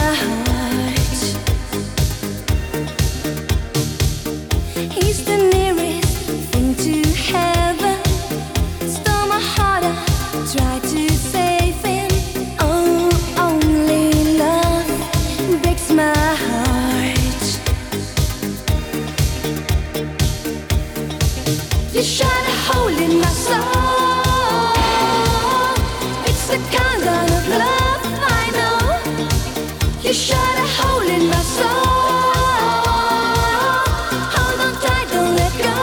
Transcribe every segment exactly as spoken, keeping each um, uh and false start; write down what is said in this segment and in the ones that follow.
heart. He's the nearest thing to heaven. Stole my heart, I tried to save him. Oh, only love breaks my heart. You shot a hole in my soul. It's the kind of love I know. You shot a hole in my soul. Hold on tight, don't let go.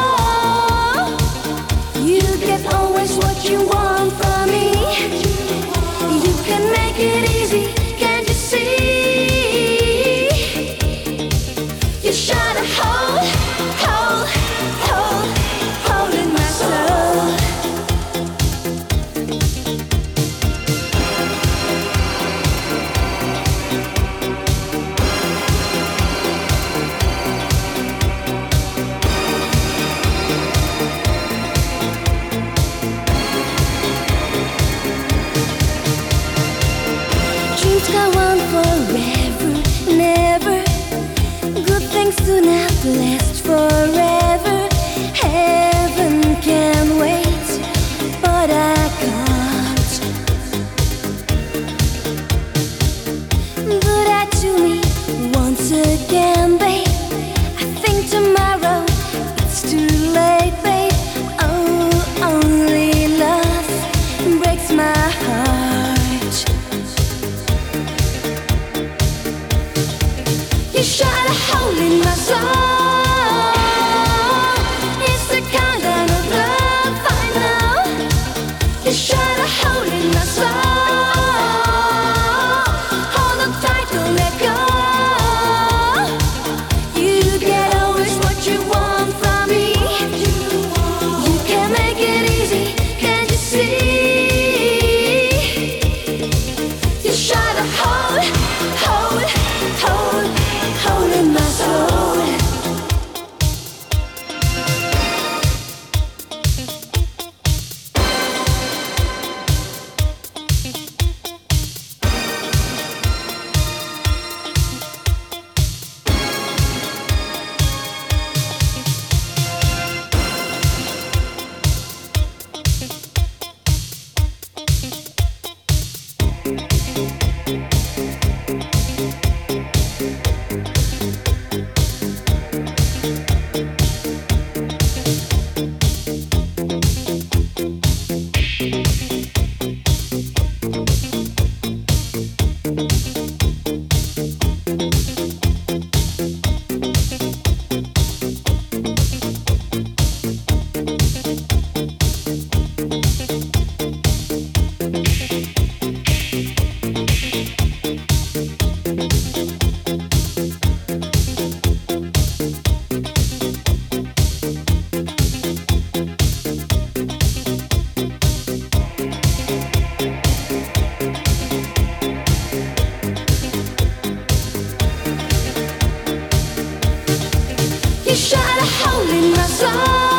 You get always what you want from me. You can make it easy, can't you see? You shot a hole, hole, hole, hole in my soul. Dreams go on forever, never. Good things do not last forever. Heaven can wait, but I can't. Do that to me once again, babe. I think tomorrow it's too late, babe. Oh, only love breaks my heart. You shot a hole in my soul. It's the kind of love I know. You shot a hole in my soul. Hold on tight, don't let go. You get always what you want from me. You can make it easy, can't you see? You shot a hole, hole, hole, hole in my soul. You shot a hole in my soul.